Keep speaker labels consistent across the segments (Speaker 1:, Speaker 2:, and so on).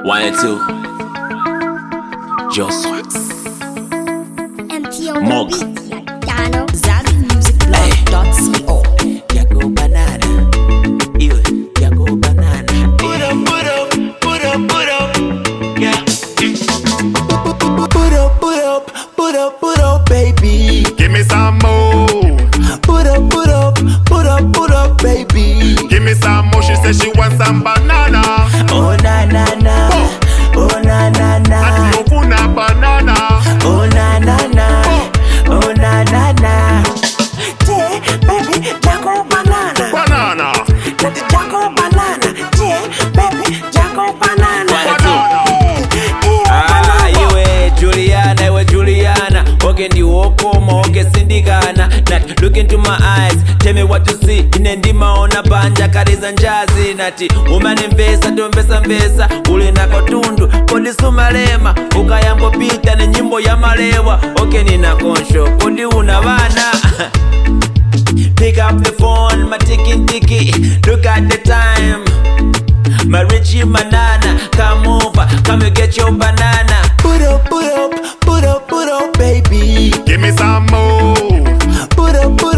Speaker 1: 1 and 2. Joe Swax. Mog.
Speaker 2: ZabiMusicBlog.co.
Speaker 3: Jago banana. You, Jago banana. Put up. Yeah. Put up, baby.
Speaker 4: Give me some more.
Speaker 3: Put up, baby.
Speaker 4: Give me some more. She said she wants some banana.
Speaker 3: Oh na na na. Oh na na na.
Speaker 4: And you put a banana.
Speaker 3: Oh na na na. Oh na na na. Yeah, baby, Jago banana.
Speaker 4: Banana.
Speaker 3: Let the Jago banana. Yeah, baby, Jago banana.
Speaker 1: Juliana, okay, ndi wokoma, okay, sindikana. Nati, look into my eyes, tell me what you see. Inendima ona banja, kariza njazi. Nati, umanimvesa, tumbesa, ulina kotundu, kodi sumalema. Ukayambo pita, ni nyimbo ya malewa. Okay, nina konsho, kodi unavana. Pick up the phone, my tiki. Look at the time. My Richie Manana, come over, come and get your banana.
Speaker 3: Put up, baby.
Speaker 4: Give me some more.
Speaker 3: Put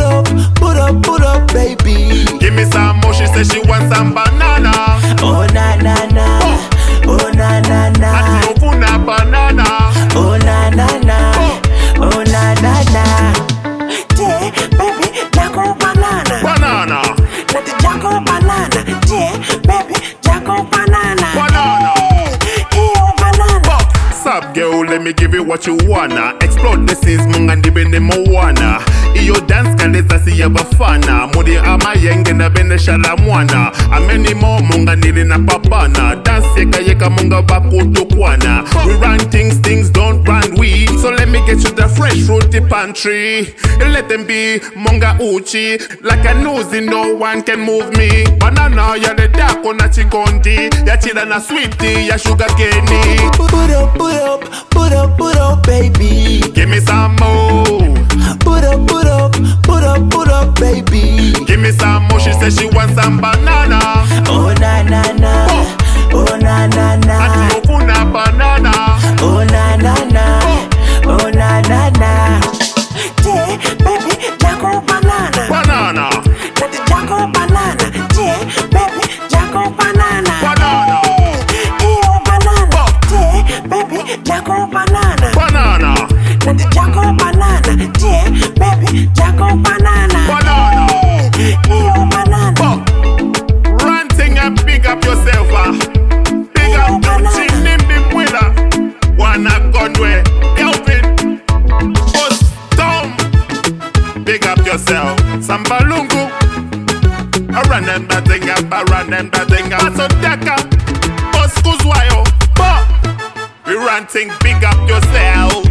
Speaker 3: up, baby.
Speaker 4: Give me some more. She said she wants some banana.
Speaker 3: Oh na na na. Oh na na na.
Speaker 4: And you put a banana.
Speaker 3: Oh na na na. Oh na na na. Yeah, baby, Jago banana.
Speaker 4: Banana.
Speaker 3: Let the Jago banana. Yeah, baby, Jago banana.
Speaker 4: Banana.
Speaker 3: Yeah, banana.
Speaker 4: Sup girl, let me give you what you wanna. Explode the seas, munga ndibende mowana. Iyo dance kaneza siya bafana. Mudi ama yenge na bende shala mwana. Ameni mo munga nili na papana. Dance yeka munga bakutukwana. We run things don't run we. So let me get you the fresh fruity pantry. Let them be munga uchi. Like a nosy, no one can move me. Banana ya the dark on a chikondi. Ya chida na sweetie, ya sugar candy.
Speaker 3: Put up, baby.
Speaker 4: Give me some more.
Speaker 3: Put up, baby.
Speaker 4: Give me some more. She said she wants some banana.
Speaker 3: Oh na na na. Oh na na na.
Speaker 4: And you put a banana.
Speaker 3: Oh na na na. Oh na na na. Yeah, baby, Jago banana.
Speaker 4: Banana.
Speaker 3: Let the Jago banana. Yeah, baby, Jago banana.
Speaker 4: Banana.
Speaker 3: Yeah, banana. Yeah, baby, Jago banana.
Speaker 4: Banana.
Speaker 3: Let the Jago banana. Yeah, baby, Jago banana.
Speaker 4: Banana.
Speaker 3: Yeah, banana.
Speaker 4: Run thing and pick up yourself. Big up your chin in the winner. Wanna gunway. Kelvin. Bust down. Big up yourself. Sambalungu. I run them that thing up. So deka. Bust kuzwayo. We run thing, big up yourself.